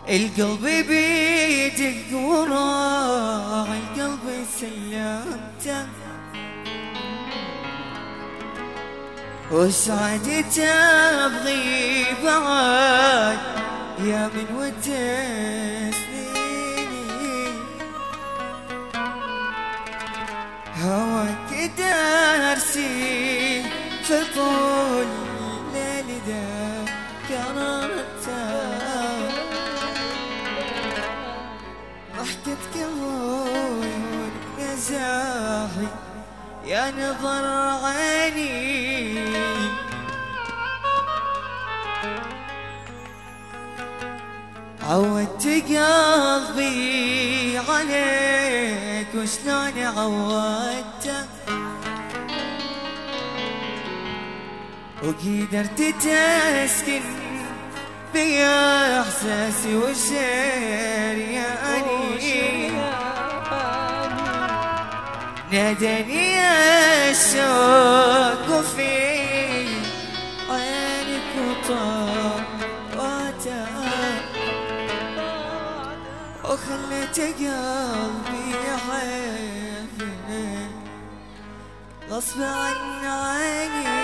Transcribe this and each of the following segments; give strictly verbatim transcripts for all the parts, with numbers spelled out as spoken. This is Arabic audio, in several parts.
القلب بيدق وراء القلب سلمته، وسعادته ابغي بعد يا من وتسنيني، هواك درسي في طول الليل ذكرته، ضحكتك عيون نزاهي يا نظر عيني، عودت قلبي عليك وشلون عودته، وقدرت تسكن بيا احساسي وشرياني، ناداني الشوق وفي عينك وطاوته، وخلت قلبي يحبك غصب عن عيني،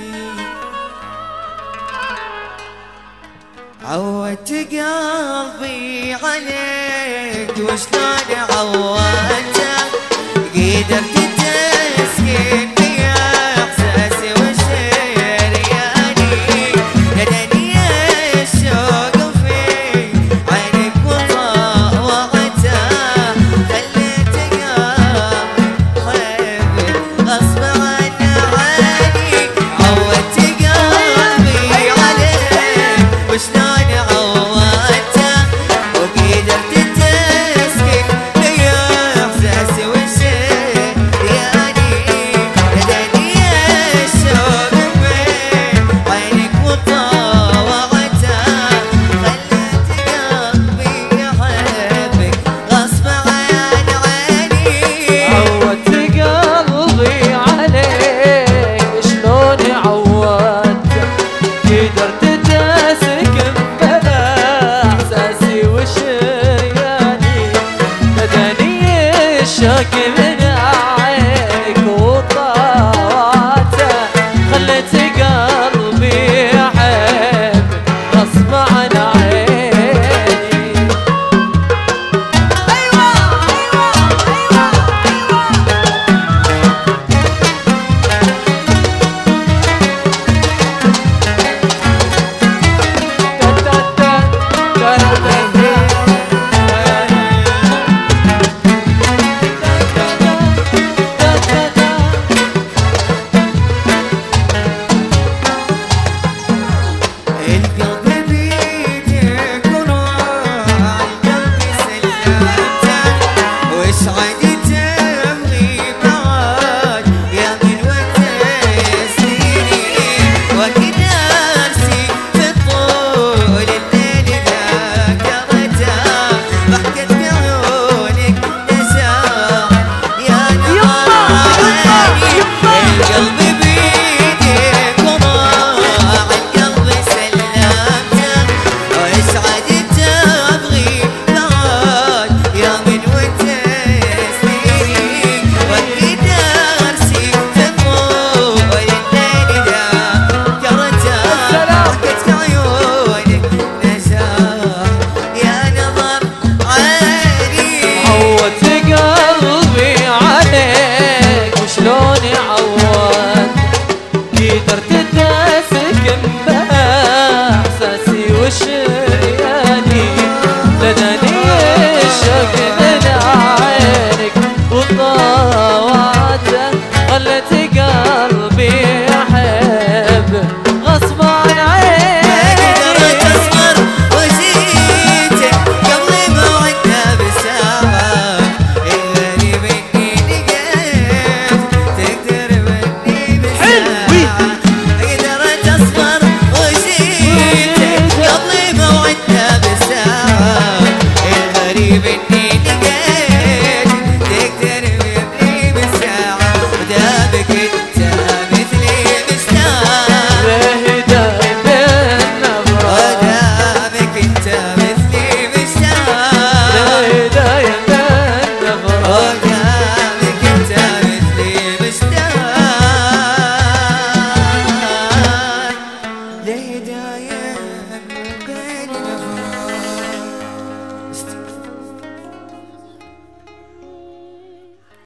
عودت قلبي عليك وشلون عودته، قدرت تسكن بيا احساسي وشرياني، ناداني الشوق وفي عينك وطاوته، خليت قلبي غصب عن عيني، عودت قلبي عليك وشلون عودته، وقدرت تسكن بيا احساسي الشوق من عينك وطاوته، خلت قلبي يحبك غصب عن عيني. ايوه ايوه ايوه قدرت تسكن